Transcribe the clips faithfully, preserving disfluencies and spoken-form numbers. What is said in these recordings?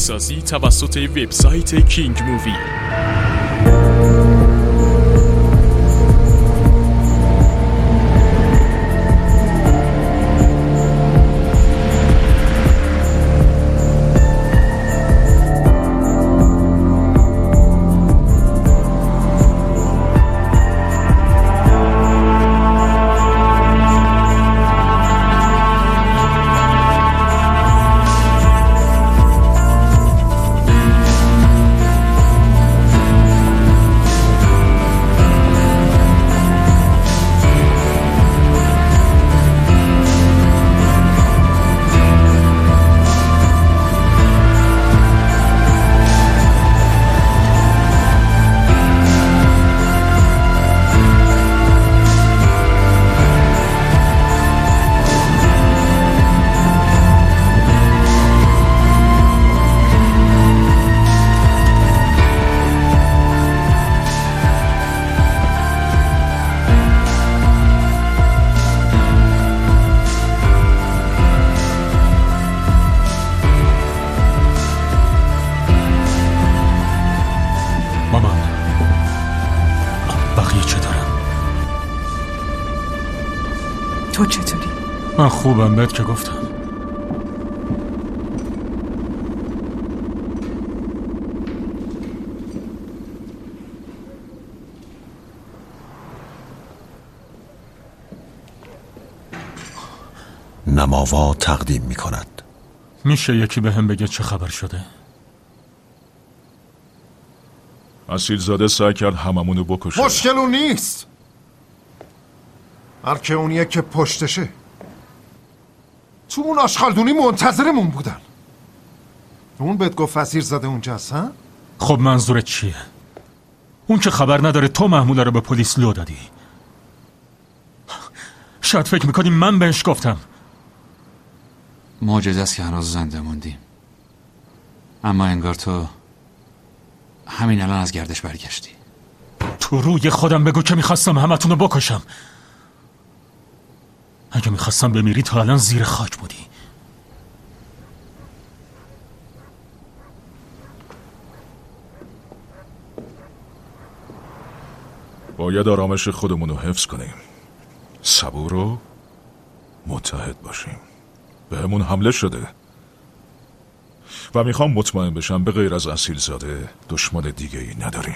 سازی توسط وبسایت کینگ مووی. تو چطوری؟ من خوبم، بهت که گفتم. نماوا تقدیم می کند. میشه یکی به هم بگه چه خبر شده؟ اصیلزاده سعی کرد هممونو بکشه. مشکل اون نیست، هر که اونیه که پشتشه. تو اون آشغالدونی منتظرمون بودن. اون بهت گفت اصیلزاده اونجاست ها؟ خب منظورت چیه؟ اون که خبر نداره تو محموله رو به پلیس لو دادی. شاید فکر میکنی من بهش گفتم. معجزه است که هنوز زنده موندیم، اما انگار تو همین الان از گردش برگشتی. تو روی خودم بگو که میخواستم همتون رو بکشم. اگه میخواستم بمیری تا الان زیر خاک بودی. باید آرامش خودمون رو حفظ کنیم، صبور و متحد باشیم. به همون حمله شده و میخوام مطمئن بشم به غیر از اصیلزاده دشمن دیگه ای نداریم.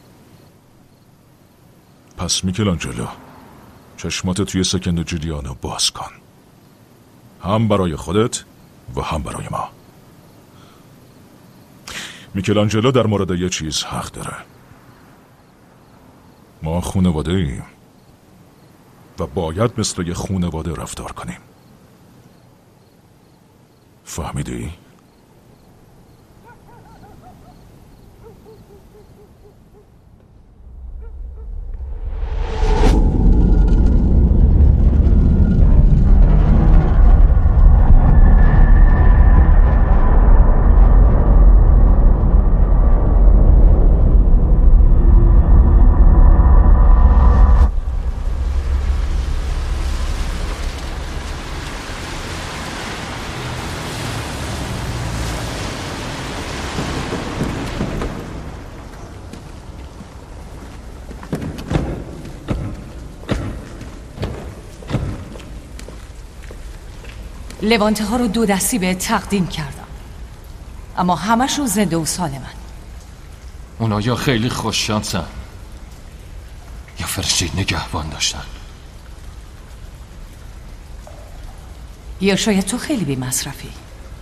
پس میکلانجلو، چشمات توی سکند جولیانو باز کن، هم برای خودت و هم برای ما. میکلانجلو در مورد یه چیز حق داره. ما خانواده ایم و باید مثل یه خانواده رفتار کنیم. فهمیدی؟ لوانته ها رو دو دستی به تقدیم کردم، اما همشون زنده و سالمن. اونا یا خیلی خوششانسن یا فرشته نگهبان داشتن، یا شاید تو خیلی بی مصرفی.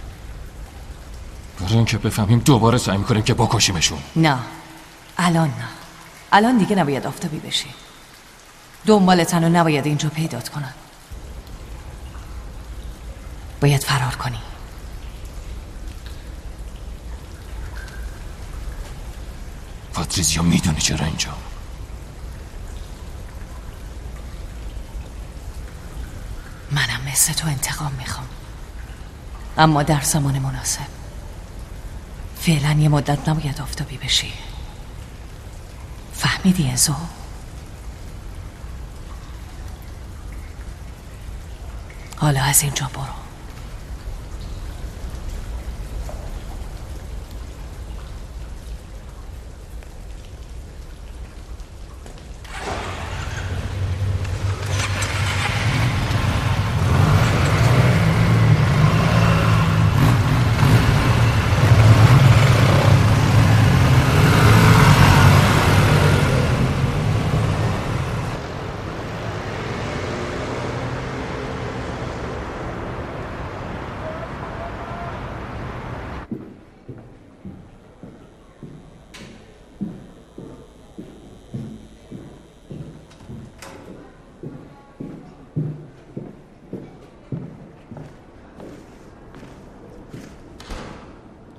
برای این که بفهمیم دوباره سعی میکنیم که بکشیمشون. نه، الان نه. الان دیگه نباید آفتابی بشی. دنبالتن و نباید اینجا پیدات کنن. باید فرار کنی. پاتریزیا میدونی چرا اینجا؟ منم مثل تو انتقام میخوام، اما در زمان مناسب. فعلا یه مدت نباید آفتابی بشی. فهمیدی ازو؟ حالا از اینجا برو.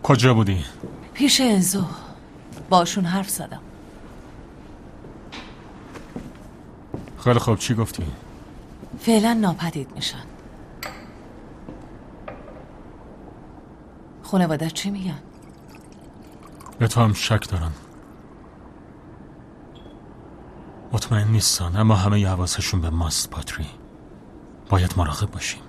کجا بودی؟ پیش انزو، باشون حرف زدم. خیلی خوب، چی گفتی؟ فعلا ناپدید میشن. خانواده چی میگن؟ به تو هم شک دارن. مطمئن نیستن، اما همه ی حواسشون به ماست پاتری. باید مراقب باشیم.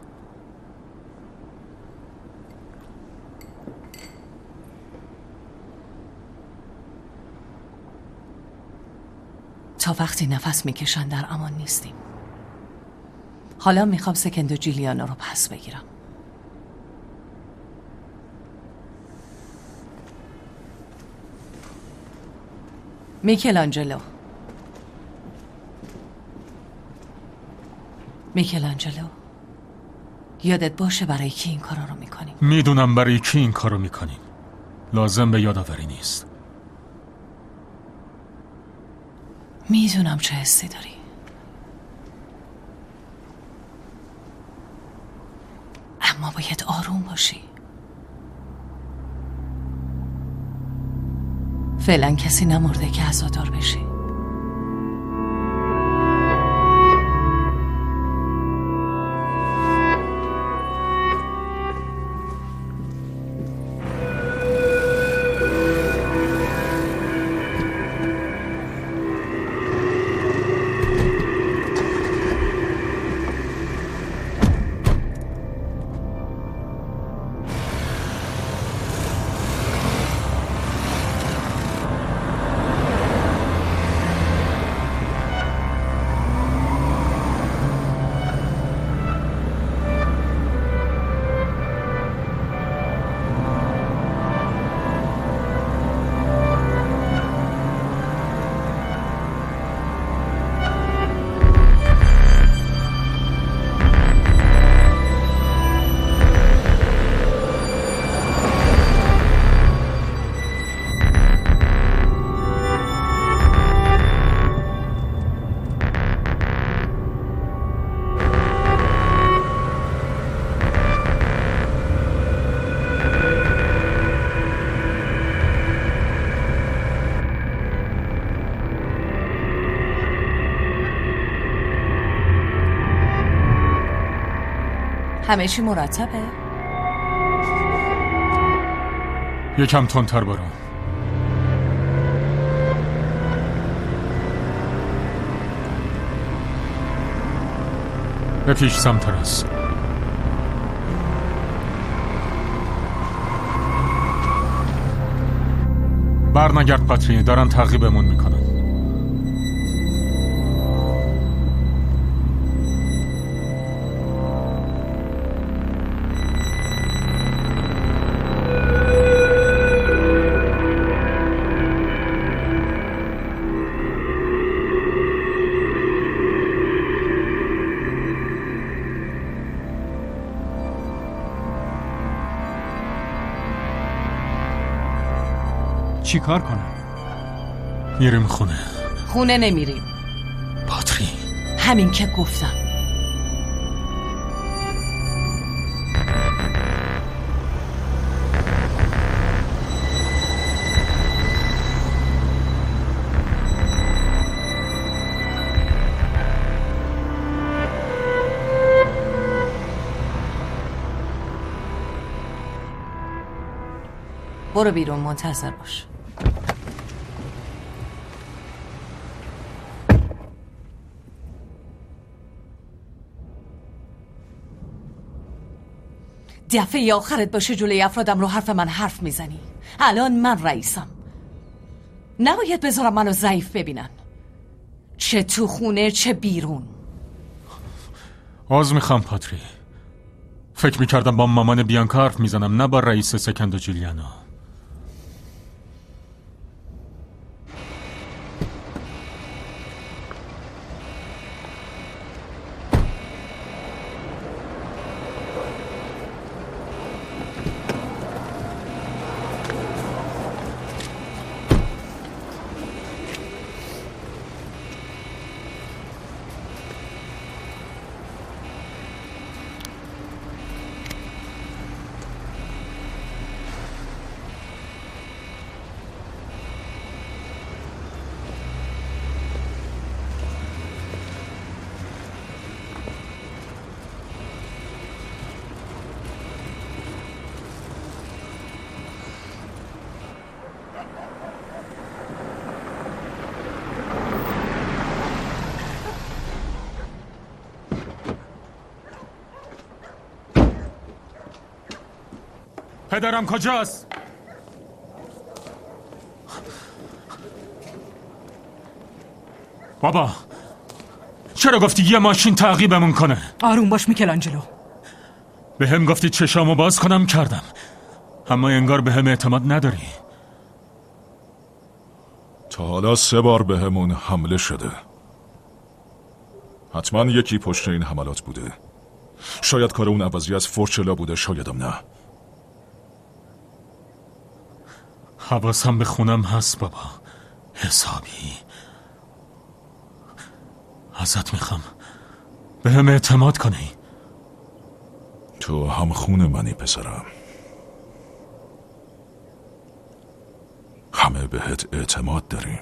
تا وقتی نفس میکشن در امان نیستیم. حالا میخوام سکند و جیلیانا رو پس بگیرم. میکلانجلو میکلانجلو یادت باشه برای کی این کارا رو میکنیم. میدونم برای کی این کارو میکنیم. لازم به یادآوری نیست. میدونم چه حسی داری. اما باید آروم باشی. فعلا کسی نمرده که عزادار بشی. همه چی مرتبه؟ یکم تندتر برو. به پیش سمت راست. برنگرد پاتری، دارن تعقیبمون میکنن. چی کار کنم؟ میریم خونه. خونه نمیریم پاتری. همین که گفتم. برو بیرون، منتظر باش. دفعه آخرت باشه جلوی افرادم رو حرف من حرف میزنی. الان من رئیسم، نباید بذارم منو ضعیف ببینن، چه تو خونه چه بیرون. عذر میخوام پاتری. فکر میکردم با مامان بیانکا حرف میزنم، نه با رئیس سکند و جیلیانا. پدرم کجاست؟ بابا چرا گفتی یه ماشین تعقیبمون کنه؟ آروم باش میکلانجلو. به هم گفتی چشامو باز کنم کردم، اما انگار به هم اعتماد نداری. تا حالا سه بار به همون حمله شده. حتما یکی پشت این حملات بوده. شاید کار اون عوضی از فورچلا بوده، شایدم نه. حواسم به خونم هست بابا، حسابی. ازت میخوام به هم اعتماد کنی. تو هم خون منی پسرم، همه بهت اعتماد داریم.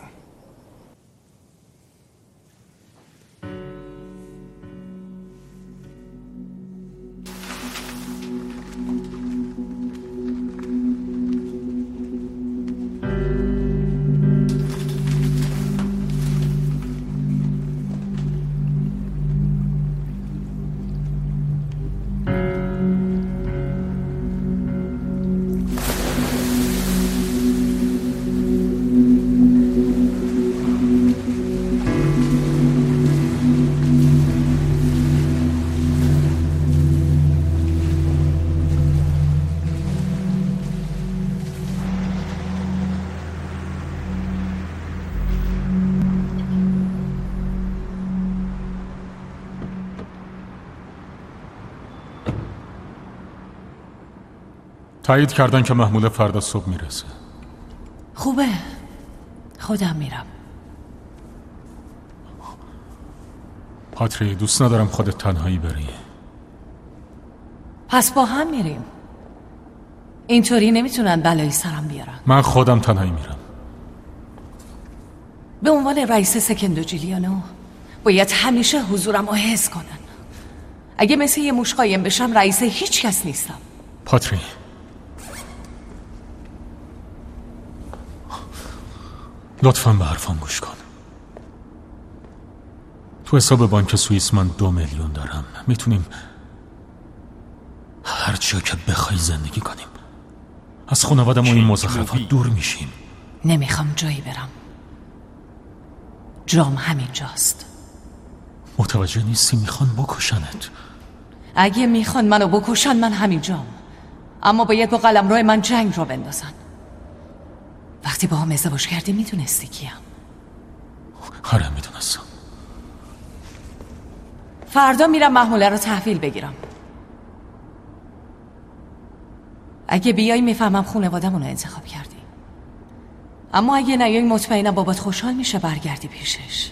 تایید کردن که محموله فردا صبح میرسه. خوبه، خودم میرم. پاتری دوست ندارم خودت تنهایی بری. پس با هم میریم. اینطوری نمیتونن بلایی سرم بیارن. من خودم تنهایی میرم. به عنوان رئیس سکندو جیلیانو باید همیشه حضورم رو حس کنن. اگه مثل یه موش قایم بشم رئیس هیچ کس نیستم. پاتری لطفاً به حرفم گوش کن. تو حساب بانک سوئیس من دو میلیون دارم. میتونیم هر چی که بخوای زندگی کنیم. از خانوادم و این مزخرفات دور میشیم. نمیخوام جایی برم. جام همینجاست. متوجه نیستی؟ میخوان بکشنت. اگه میخوان منو بکشن من همینجام، اما باید با قلمرو من جنگ رو بندازن. وقتی با هم ازدواج کردی میدونستی کیم؟ آره میدونستم. فردا میرم محموله رو تحویل بگیرم. اگه بیای میفهمم خانواده‌مون رو انتخاب کردی، اما اگه نیای مطمئنم بابات خوشحال میشه برگردی پیشش.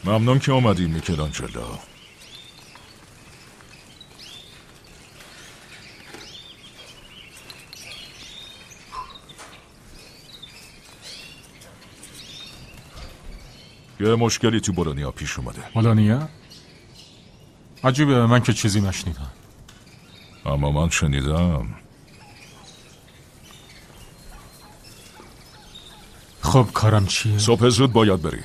ممنون که اومدی میکلانجلو. یه مشکلی تو بولونیا پیش اومده. بولونیا؟ عجیبه، من که چیزی نشنیدم. اما من شنیدم. خب کارم چیه؟ صبح زود باید بری.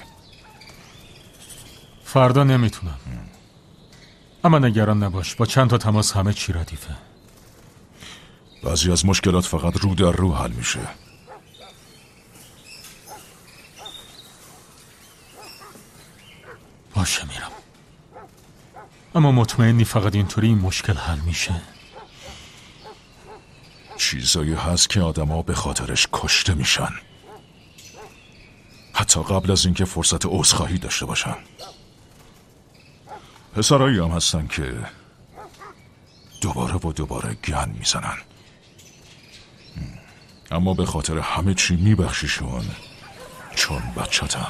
فردا نمیتونم. اما نگران نباش، با چند تا تماس همه چی ردیفه. بعضی از مشکلات فقط رو در رو حل میشه. باشه میرم. اما مطمئنی فقط اینطوری این مشکل حل میشه؟ چیزایی هست که آدم ها به خاطرش کشته میشن، حتی قبل از اینکه فرصت عذرخواهی داشته باشن. پسرایی هم هستن که دوباره و دوباره گن میزنن، اما به خاطر همه چی میبخشیشون چون بچه‌تن.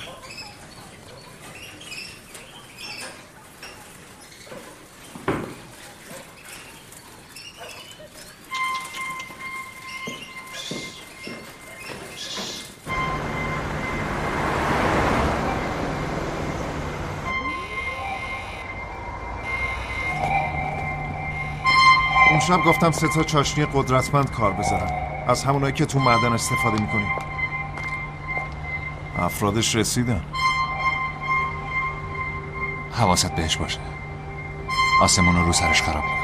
اون شب گفتم سه تا چاشنی قدرتمند کار بذارم، از همونایی که تو معدن استفاده میکنیم. افرادش رسیدن. حواست بهش باشه، آسمون رو رو سرش خراب میکنی.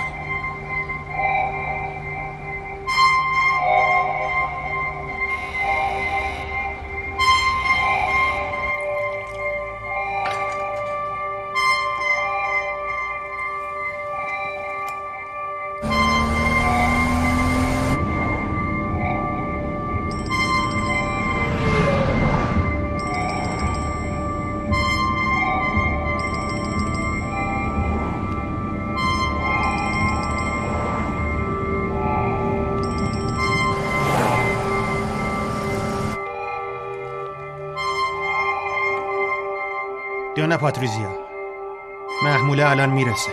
دیانا پاتریزیا، محموله الان میرسه.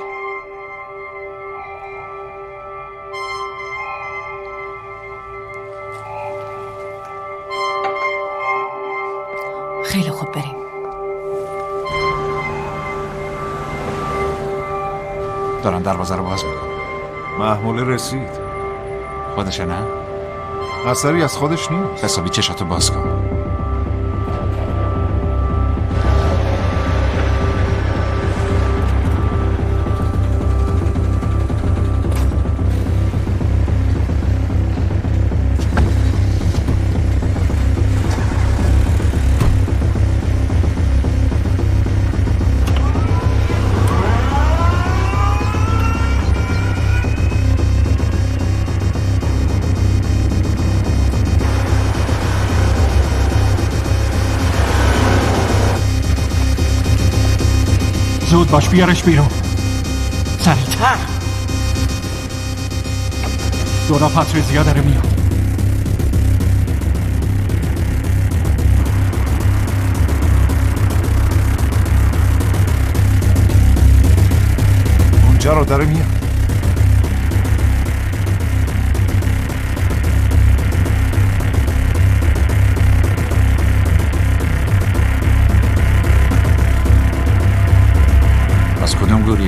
خیلی خوب، بریم. دارم دروازه رو باز میکنم. محموله رسید. خودشه نه؟ اثری از خودش نیست. حسابی چشاتو باز کن. زود باش، بیارش بیرون. سریعتر. دورا پاتریزیا داره میاد. اونجا رو داره میاد. از کدوم گوریه؟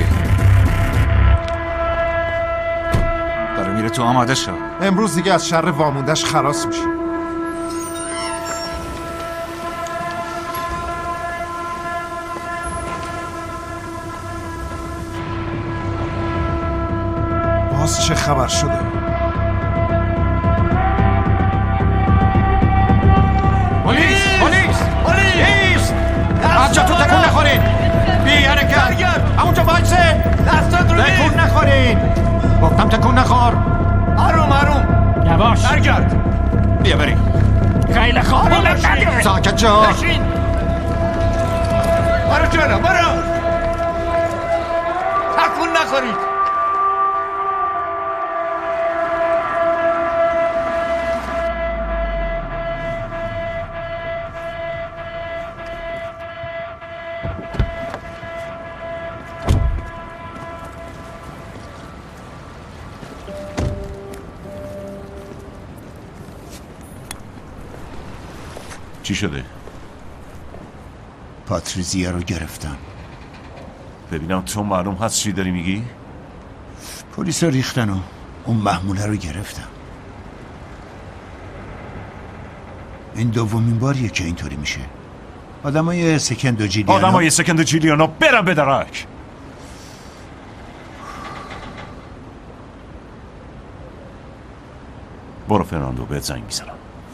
داره میره تو. آماده شو. امروز دیگه از شر واموندش خلاص میشه. باز چه خبر شده؟ پلیس! پلیس! پلیس! از جا تو تکون نخورین! بی حرکت! همونجا وایسه! دستات رو تکون نخورین! گفتم تکون نخور! آروم آروم! یواش! برگرد! بیا بریم! خیلی خوب! ساکت جا! بشین! برو جلو برو! تکون نخورید! چی شده؟ پاتریزیا رو گرفتم. ببینم تو معلوم هست چی داری میگی؟ پلیس رو ریختن و اون محموله رو گرفتم. این دومین باریه که اینطوری میشه. آدمای سکند و جیلیانو آدمای سکند و جیلیانو برم به درک. برو فرناندو، بهت زنگ میزنم.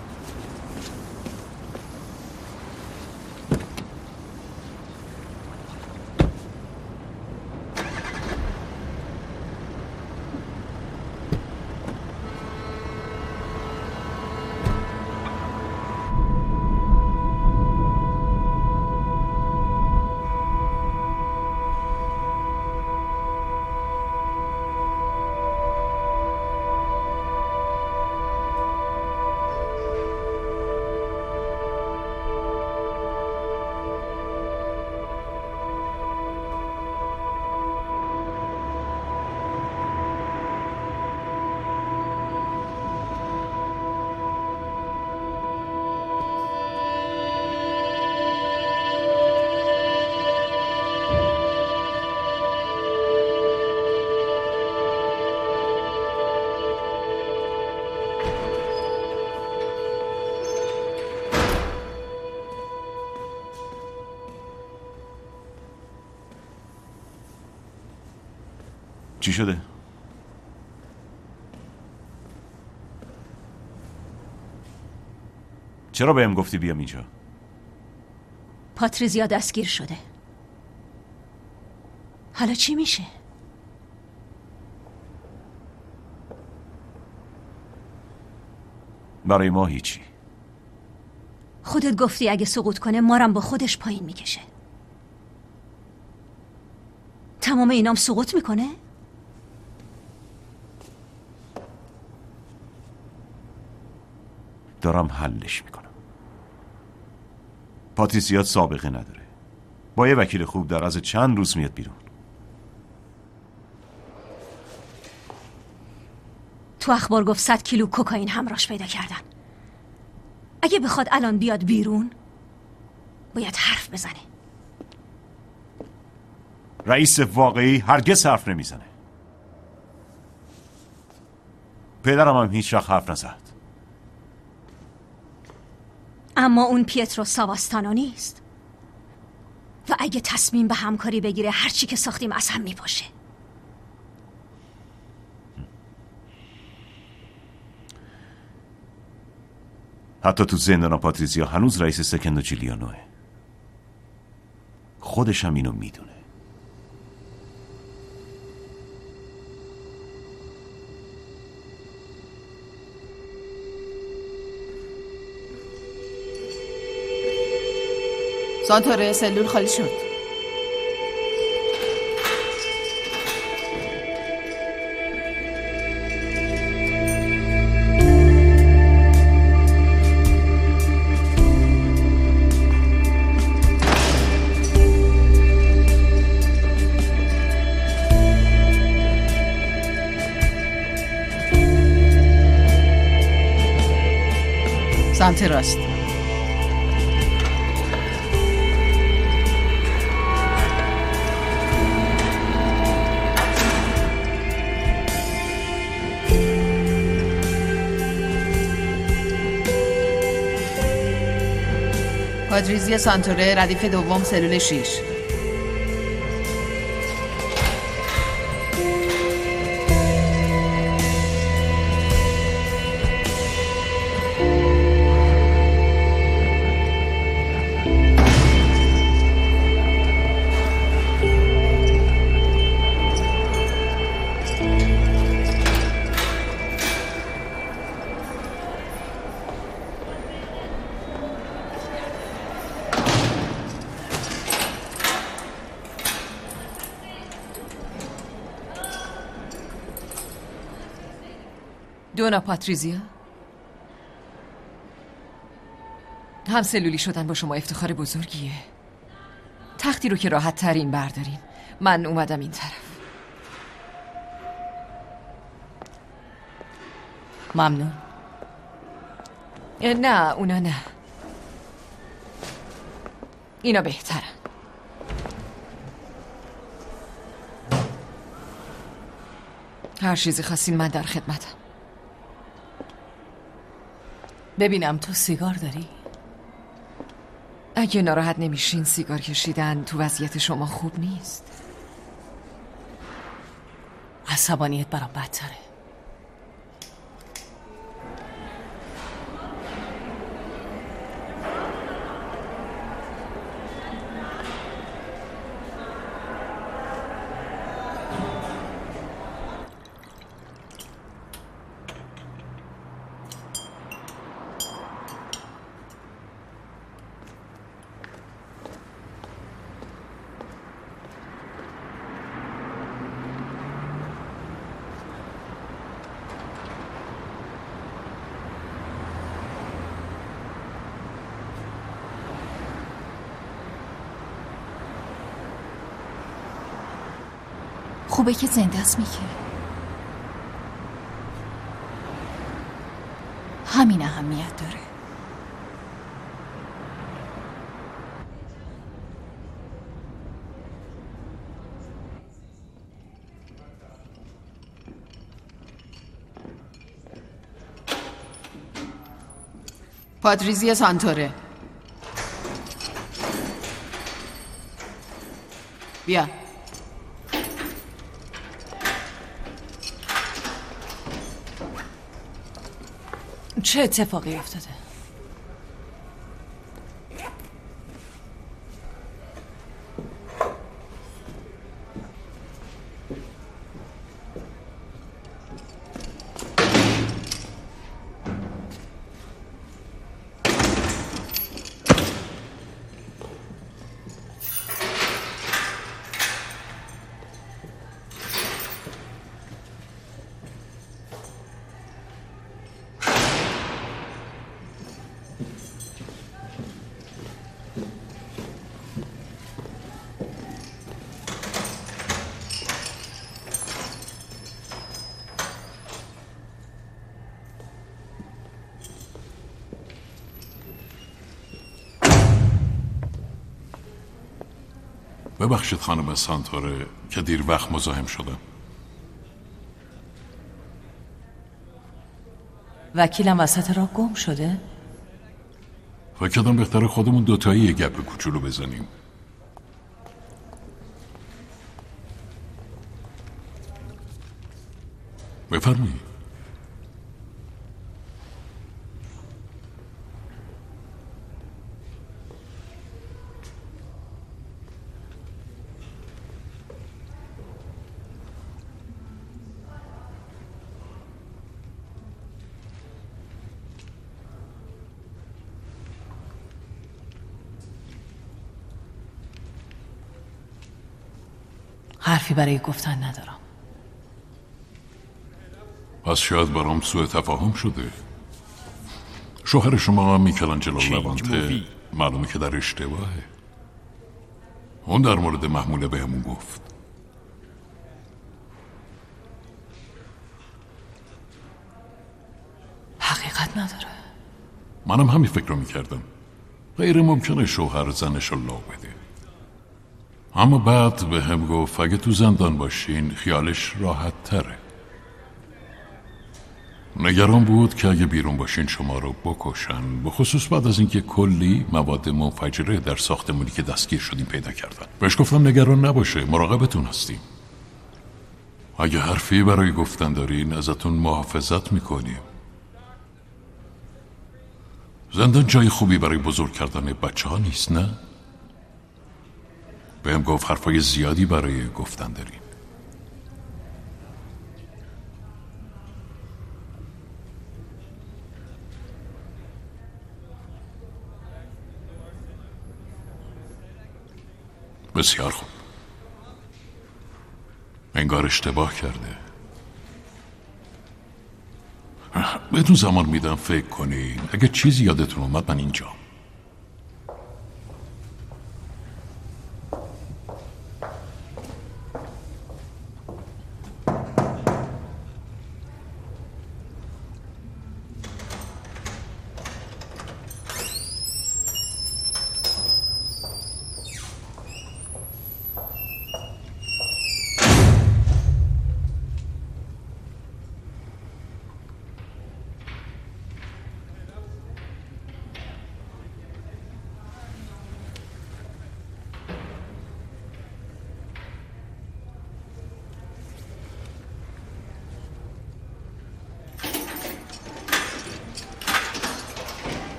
چی شده؟ چرا بهم گفتی بیام اینجا؟ پاتریزیا دستگیر شده. حالا چی میشه؟ برای ما هیچی. خودت گفتی اگه سقوط کنه مارم با خودش پایین میکشه. تمام اینام سقوط میکنه؟ دارم حلش میکنم. پاتریسیا سابقه نداره. با یه وکیل خوب در از چند روز میاد بیرون. تو اخبار گفت صد کیلو کوکائین همراش پیدا کردن. اگه بخواد الان بیاد بیرون باید حرف بزنه. رئیس واقعی هرگز حرف نمیزنه. پدرم هم هیچ وقت حرف نزد. اما اون پیترو ساواستانو نیست و اگه تصمیم به همکاری بگیره هرچی که ساختیم از هم میپاشه. حتی تو زندان پاتریزیا هنوز رئیس سکند و جیلیانوه. خودش هم اینو میدونه. سانتوره سلول خالی شد. سمت راست. پاتریزیا سانتوره، ردیف دوم، سلول شیش. دونا پاتریزیا، هم سلولی شدن با شما افتخار بزرگیه. تختی رو که راحت ترین بردارین. من اومدم این طرف. ممنون. نه اونا نه. اینا بهتره. هر چیزی خواستین من در خدمتم. ببینم تو سیگار داری؟ اگه ناراحت نمیشین سیگار کشیدن تو وضعیت شما خوب نیست. عصبانیت برام بدتره. خوبه که زنده است میگه. همین اهمیت داره. پاتریزیا سانتوره، بیا. چه اتفاقی افتاده؟ ببخشید خانم سانتوره که دیر وقت مزاحم شدم. وکیلم وسط راه گم شده؟ فکر کردم بهتره خودمون دوتایی یه گپ کوچولو بزنیم. بفرمایید. حرفی برای گفتن ندارم. پس شاید برام سوء تفاهم شده. شوهر شما میکلانجلو لوانته معلومه که در اشتباهه. اون در مورد محموله بهمون گفت. حقیقت نداره. منم همین فکر رو میکردم. غیر ممکنه شوهر زنش رو لا بده. اما بعد به هم گفت اگه تو زندان باشین خیالش راحت تره. نگران بود که اگه بیرون باشین شما رو بکشن، به خصوص بعد از اینکه کلی مواد منفجره در ساختمونی که دستگیر شدیم پیدا کردن. بهش گفتم نگران نباشه، مراقبتون هستیم. اگه حرفی برای گفتن دارین ازتون محافظت میکنیم. زندان جای خوبی برای بزرگ کردن بچه ها نیست، نه؟ بهم گفت حرفای زیادی برای گفتن دارین. بسیار خوب. انگار اشتباه کرده. بهتون زمان میدم فکر کنین. اگه چیزی یادتون اومد من اینجا.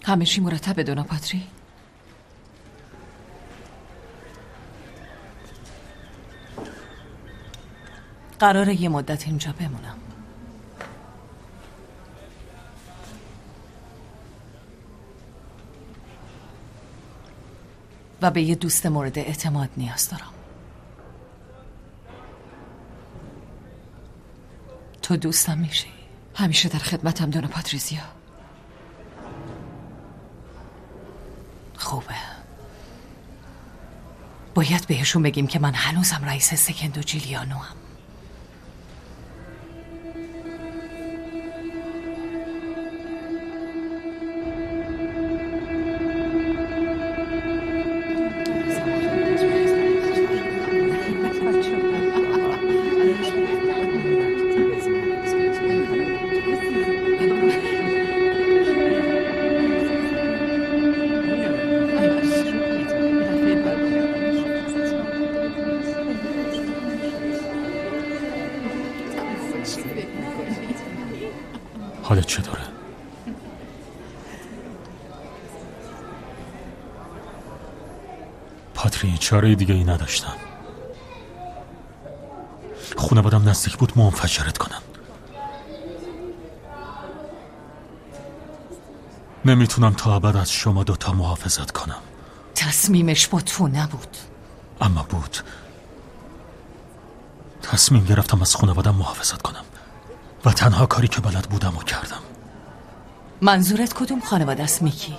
همه چی مرتبه دونا پاتری؟ قراره یه مدت اینجا بمونم. و به یه دوست مورد اعتماد نیاز دارم. تو دوستم میشی؟ همیشه در خدمتم دونا پاتریزیا. خوبه. باید بهشون بگیم که من هنوزم رئیس سکندو جیلیانو هم. حالت چطوره؟ پاتری، چاره دیگه ای نداشتم. خانوادم نزدیک بود منفجرت کنم. نمیتونم تا ابد از شما دوتا محافظت کنم. تصمیمش با تو نبود. اما بود. تصمیم گرفتم از خانوادم محافظت کنم و تنها کاری که بلد بودم و کردم. منظورت کدوم خانواده است میکی؟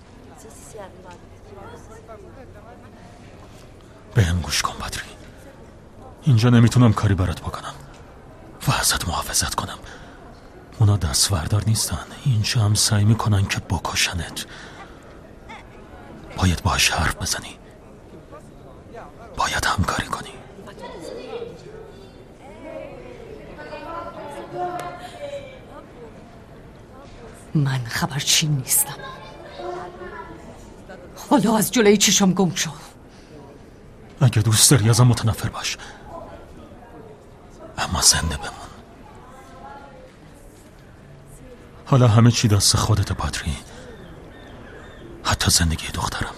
بهم گوش کن پاتری. اینجا نمیتونم کاری برات بکنم و ازت محافظت کنم. اونا دستوردار نیستن. اینجا هم سعی میکنن که بکشنت. باید باهاش حرف بزنی. باید همکاری کنی. من خبرچی نیستم. حالا از جلوی چشم گم شو. اگه دوست داری ازم متنفر باش، اما زنده بمون. حالا همه چی دست خودت پاتری، حتی زندگی دخترم.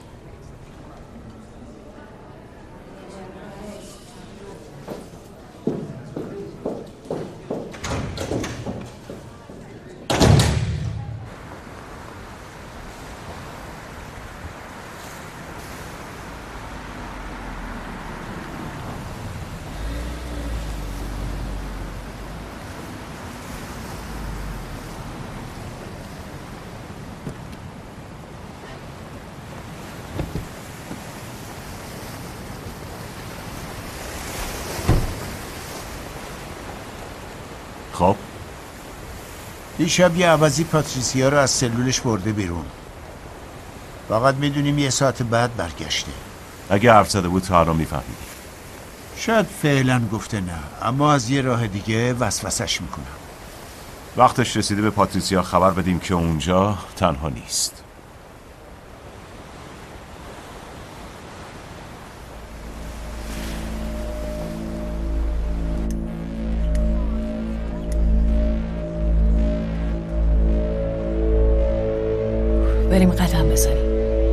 خب دیشب یه عوضی پاتریسیا رو از سلولش برده بیرون. فقط میدونیم یه ساعت بعد برگشته. اگه حرف زده بود تا الان میفهمیدی. شاید فعلا گفته نه، اما از یه راه دیگه وسوسش میکنم. وقتش رسیده به پاتریسیا خبر بدیم که اونجا تنها نیست. بریم قدم بزنیم.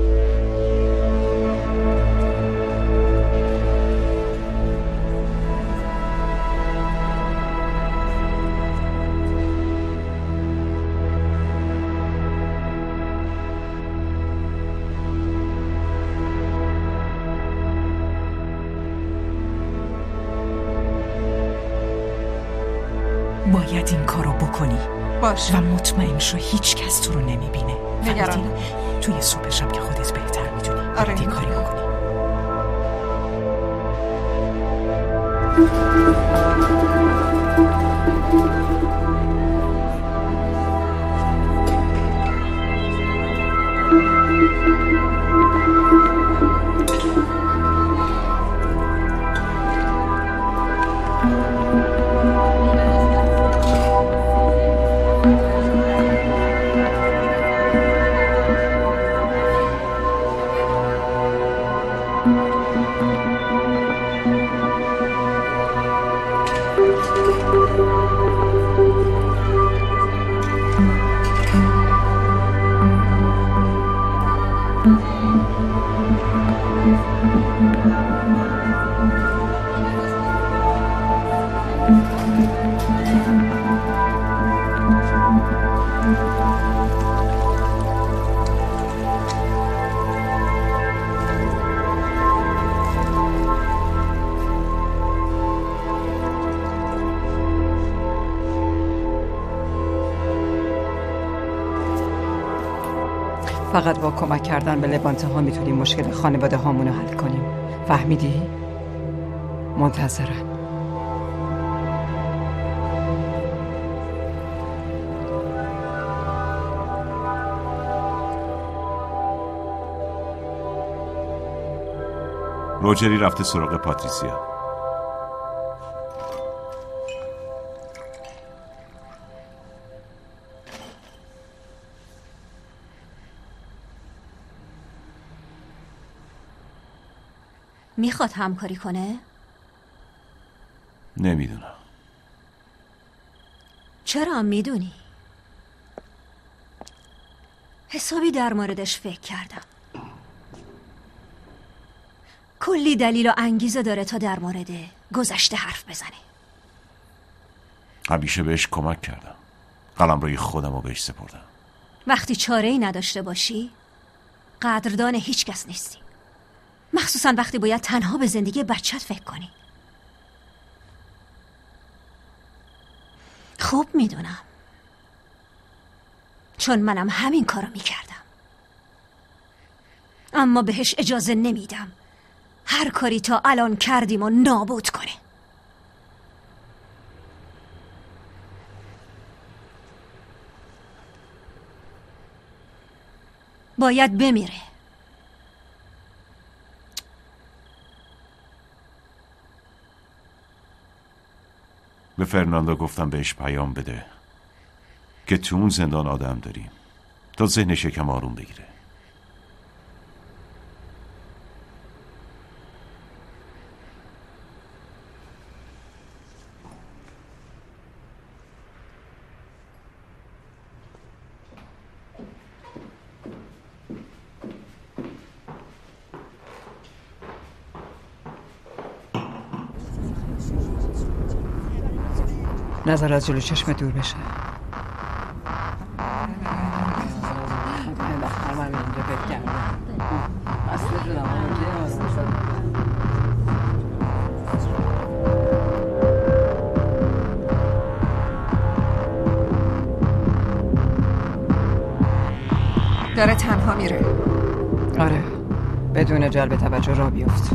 باید این کارو بکنی. باش. و مطمئن شو هیچ کس تو رو نمیبینه. نگران. توی صبح شب که خودت بهتر میدونی. آره. باید این کاری بکنی. فقط با کمک کردن به لبانته ها میتونیم مشکل خانواده هامونو حل کنیم. فهمیدی؟ منتظرم. روجری رفته سراغ پاتریسیا. میخواد همکاری کنه؟ نمیدونم. چرا میدونی؟ حسابی در موردش فکر کردم. کلی دلیل و انگیزه داره تا در مورد گذشته حرف بزنه. همیشه بهش کمک کردم. قلمروی خودم رو بهش سپردم. وقتی چاره‌ای نداشته باشی قدردان هیچ کس نیستی، مخصوصا وقتی باید تنها به زندگی بچت فکر کنی. خوب میدونم، چون منم همین کارو میکردم، اما بهش اجازه نمیدم هر کاری تا الان کردیم و نابود کنه. باید بمیره. به فرناندو گفتم بهش پیام بده که تو اون زندان آدم داریم تا ذهنش یکم آروم بگیره. نظر از جلو چشم دور بشه. داره تنها میره. آره، بدون جلب توجه را بیفت.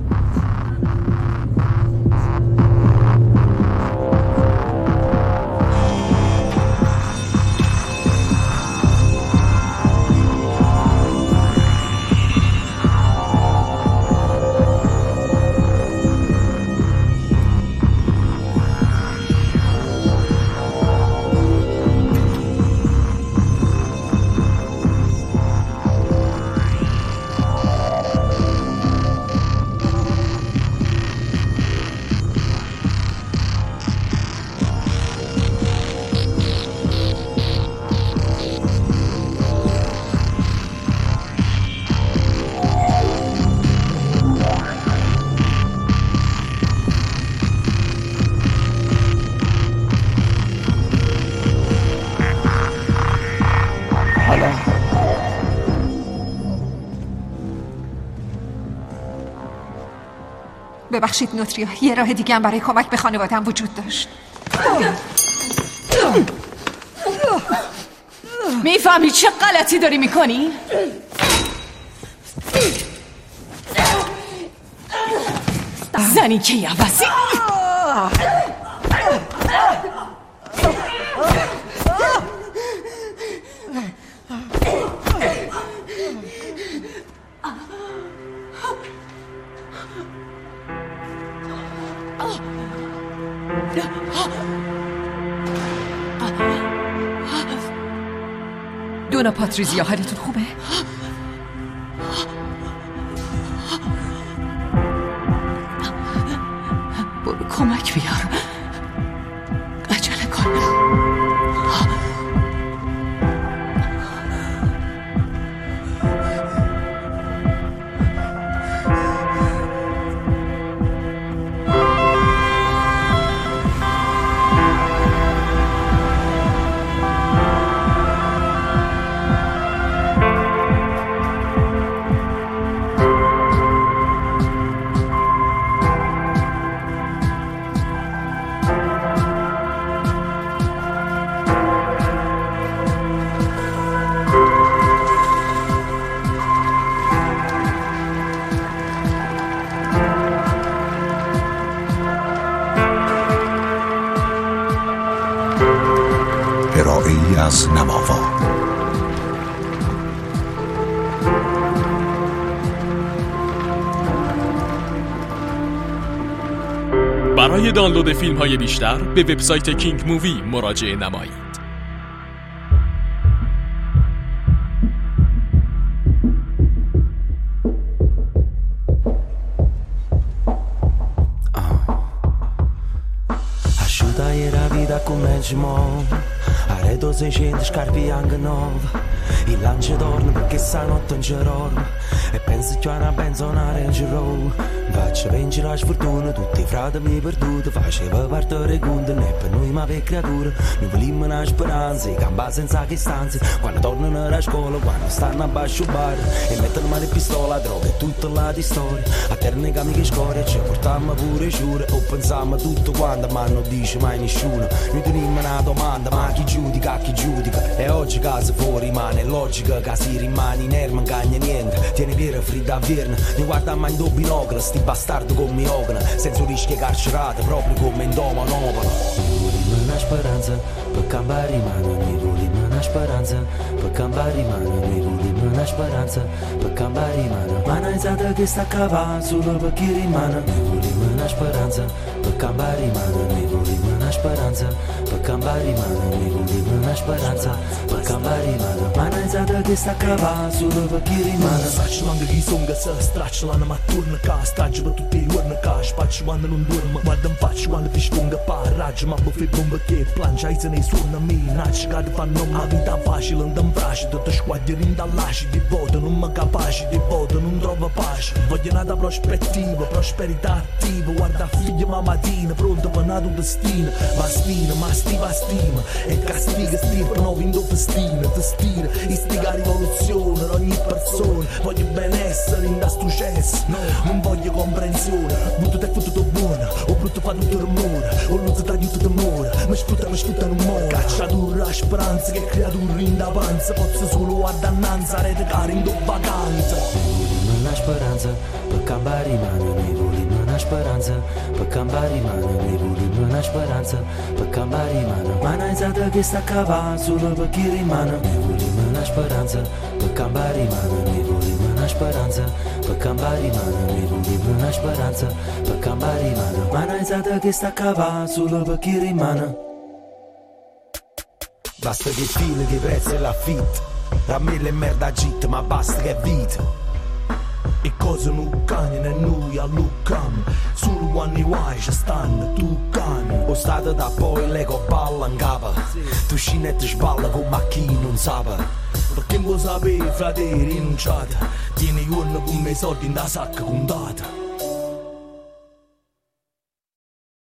ببخشید نوتریا، یه راه دیگه هم برای کمک به خانواده‌ام وجود داشت. میفهمی چه غلطی داری میکنی؟ زنی که یه عوضی دونا پاتریزیا، حالتون خوبه؟ برو کمک بیار، عجله کن. ارائه‌ای از نماوا. برای دانلود فیلم های بیشتر به وبسایت کینگ مووی مراجعه نمایید. Arredo seicento scarpe anche nuove, il lance d'orno perché stanotte non ci dormo e penso già una benzonare in giro. Faccio vincere la sfortuna, tutti i frati mi perduti, faceva partire conto né per noi ma per creature. Noi volimmo una speranza, i campa senza che stanze, quando tornano a scuola, quando stanno a basso bar e mettono male pistola, droga e tutta la di storia. A terni che scoria, ci portammo pure giure, o pensammo tutto quanto, ma non dice mai nessuno. Noi teniamo una domanda, ma chi giudica, chi giudica? E oggi casa fuori rimane logica, che si rimane inerme, non cagna niente. Tieni vero fredda a verne, ne guardiamo in doppio binocolo, sti bastardo con mi ogna, senza rischio carcerate, proprio come in doma nopolo. Mi volimo una speranza, per cambiare mano, mi volimo una speranza, per cambiare mano, mi volimo una speranza, per cambiare mano. Ma non è che sta cavando, solo per chi rimane, mi volimo una speranza, per cambiare mano, mi volimo una speranza, per cambiare mano, mi volimo una speranza, per cambiare mano. Ma non è che sta cavando, solo per chi rimane. Faccio anche chi sono che si stracciano, ma torna a stagio per tutti i giorni che spaccio quando non dormo, guarda in faccia quando ti sponga paraggio, ma buffi bomba che plancia e se ne suona mi nacci che fanno ma vita facile non frasci, tutte squadre in dall'asci di voto non mi capaci di voto non trovo pace, voglio una prospettiva, prosperità attiva, guarda figlia ma mattina pronto per una tua destina, ma stina, ma stiva stima e castiga stiva non vinto festina, testina, istiga rivoluzione ad ogni persona, voglio benessere in da sto cesso, no, non voglio comprensione, brutto te fottuto buona, o brutto fa tutto rumore, o l'uso t'aiuto d'amore, mi sputa, mi sputa non muore, cacciatura a speranza che creatura in da panza, posso solo guardannanza, rete cari in do vacanza. Mi volimo una speranza, per cambiare mano, mi volimo una speranza, per cambiare mano, mi volimo una speranza, per cambiare mano, ma non è che sta cavando, solo per chi rimane, mi volimo una speranza, per cambiare mano, mi volimo una speranza, per cambiare mano, mi volimo una speranza, per cambiare mano, ma non è che sta cavando, solo per chi rimane. Basta che file, che prezzo e l'affitto, tra mille e merda agita, ma basta che è vita. E cose non cagnano e noi allucchiamo, solo quando i guai ci stanno, tu cani. O state da poi l'ego balla in capo, tu scini e ti sballa come a chi non sa. Perché non vuoi sapere, fratelli, rinunciate, tieni giorno con me soldi in da sacca contata.